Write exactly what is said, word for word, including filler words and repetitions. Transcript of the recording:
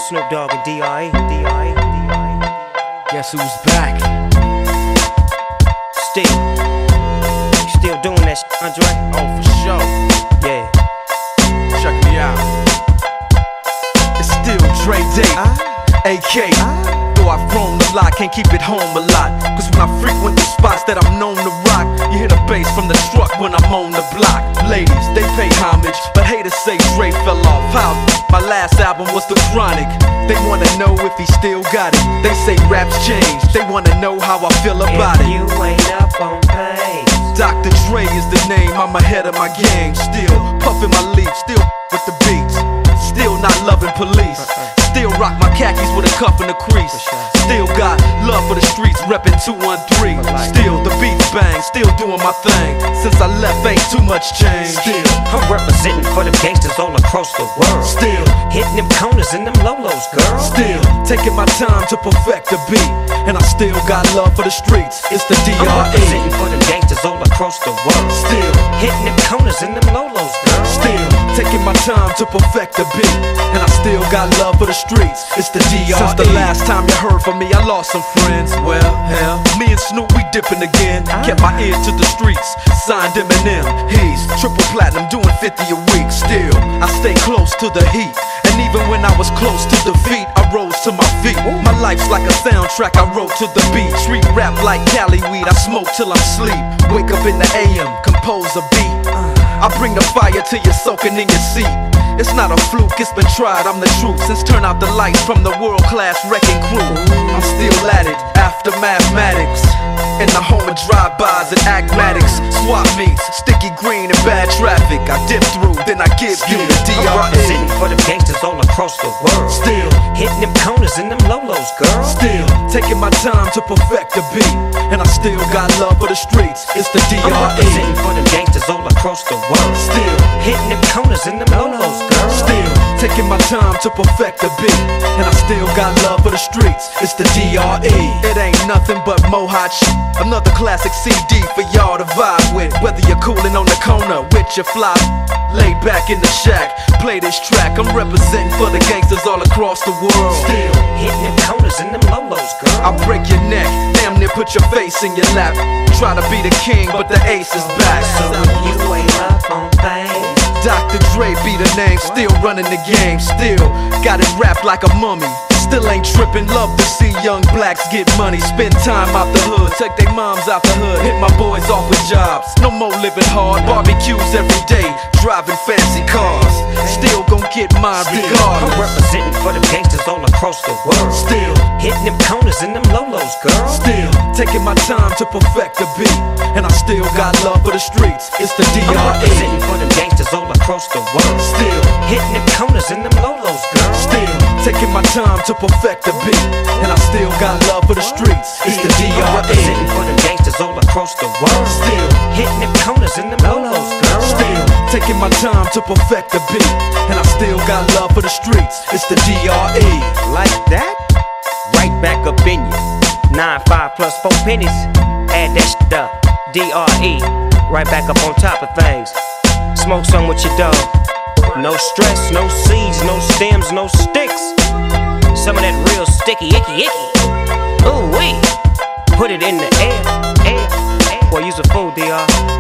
Snoop Dogg and D R E. D R E. D R E. Guess who's back? Still. You still doing that shit, Andre? Oh, for sure. Yeah. Check me out. It's still Dre Day, Ah. A K. Ah. Though I've grown a lot, can't keep it home a lot. Cause when I frequent the spots that I'm known to rock, you hear the bass from the truck when I'm on the block. Ladies, they pay homage, but haters say Dre fell off. How? My last album was The Chronic. They wanna know if he still got it. They say raps changed, they wanna know how I feel about If it. you ain't up on pace, Doctor Dre is the name, I'm ahead of my game. Still puffin' my leaf, still with the beats. Still not loving police. Still rock my khakis with a cuff and a crease. Still got love for the streets, reppin' two one three. Still the beats bang, still doing my thing. Since I left ain't too much change. Still, I'm representing for the gangsters all across the world. still, Hitting them corners and them lolos, girl. still taking my time to perfect the beat. And I still got love for the streets. It's the D I'm R E. representing for them gangsters all across the world. Still, Hitting them corners and them lolos, girl. Still taking my time to perfect the beat. And I still got love for the streets. It's the D R E. Since the last time you heard from me, I lost some friends. Well, hell, me and Snoop, we dipping again. Kept my ear to the streets. Signed Eminem. He's triple platinum, doing fifty a week. Still, I stay close to the heat. And even when I was close to defeat, I rose to my feet. My life's like a soundtrack I wrote to the beat. Street rap like Cali weed, I smoke till I'm sleep. Wake up in the A M, compose a beat. I bring the fire till you're soaking in your seat. It's not a fluke, it's been tried, I'm the truth. Since turn out the lights from the world-class wrecking crew, I'm still at it, after mathematics. In the home of drive-bys and acmatics. Swap meets, sticky green and bad traffic. I dip through, then I give you the D I'm R E. representing for them gangsters all across the world. Still, Hitting them corners and them lolos, girl. still taking my time to perfect the beat. And I still got love for the streets. It's the D I'm R E. representing for them gangsters all across the world. Still, Hitting them corners and them lolos, girl. still taking my time to perfect the beat. And I still got love for the streets. It's the D R E. It ain't nothing but mohawk shit. Another classic C D for y'all to vibe with. Whether you're coolin' on the corner with your fly, lay back in the shack, play this track. I'm representing for the gangsters all across the world. Still, Hitting them corners and them lolos, girl. I break your neck, damn near put your face in your lap. Try to be the king, but the ace is back. So if you ain't up on things, Doctor Dre be the name, still running the game. Still got it wrapped like a mummy. Still ain't trippin', love to see young blacks get money. Spend time out the hood, take their moms out the hood. Hit my boys off with jobs, no more living hard. Barbecues every day, driving fancy cars. Still gon' get mine I'm regardless. representing for them gangsters all across the world. Still, Hitting them corners and them lolos, girl. still taking my time to perfect the beat. And I still got love for the streets. It's the D I'm R E. representing for them gangsters all across the world. Still, Hitting them corners and them lolos, girl. still taking my time to perfect the beat. And I still got love for the streets. It's the D I'm R E. representing for them gangsters all across the world. Still, Hitting them corners and them lolos, girl. still taking my time to perfect the beat. And I still got love for the streets. It's the D R E. Like that? Right back up in you. Nine, five plus four pennies. Add that shit up. D R E. Right back up on top of things. Smoke some with your dog. No stress, no seeds, no stems, no sticks. Some of that real sticky, icky, icky. Ooh wee. Put it in the air, air, air. Boy, you's a fool, D R